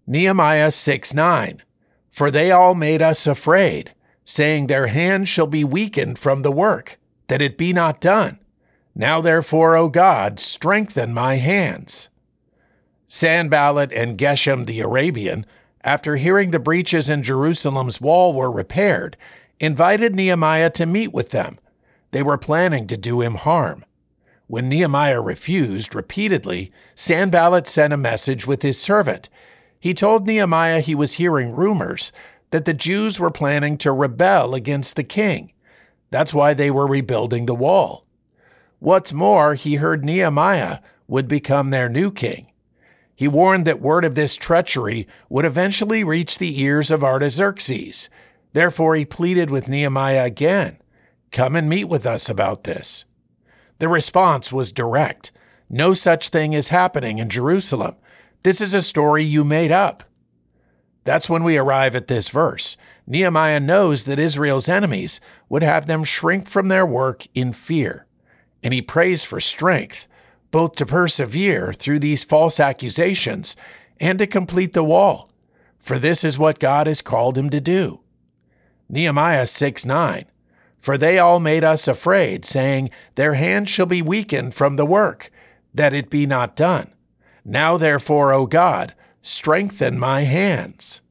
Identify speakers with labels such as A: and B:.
A: Nehemiah 6:9. For they all made us afraid, saying, their hands shall be weakened from the work, that it be not done. Now therefore, O God, strengthen my hands. Sanballat and Geshem the Arabian, after hearing the breaches in Jerusalem's wall were repaired, invited Nehemiah to meet with them. They were planning to do him harm. When Nehemiah refused repeatedly, Sanballat sent a message with his servant. He told Nehemiah he was hearing rumors that the Jews were planning to rebel against the king. That's why they were rebuilding the wall. What's more, he heard Nehemiah would become their new king. He warned that word of this treachery would eventually reach the ears of Artaxerxes. Therefore, he pleaded with Nehemiah again, come and meet with us about this. The response was direct. No such thing is happening in Jerusalem. This is a story you made up. That's when we arrive at this verse. Nehemiah knows that Israel's enemies would have them shrink from their work in fear, and he prays for strength, both to persevere through these false accusations and to complete the wall, for this is what God has called him to do. Nehemiah 6:9. For they all made us afraid, saying, their hands shall be weakened from the work, that it be not done. Now therefore, O God, strengthen my hands.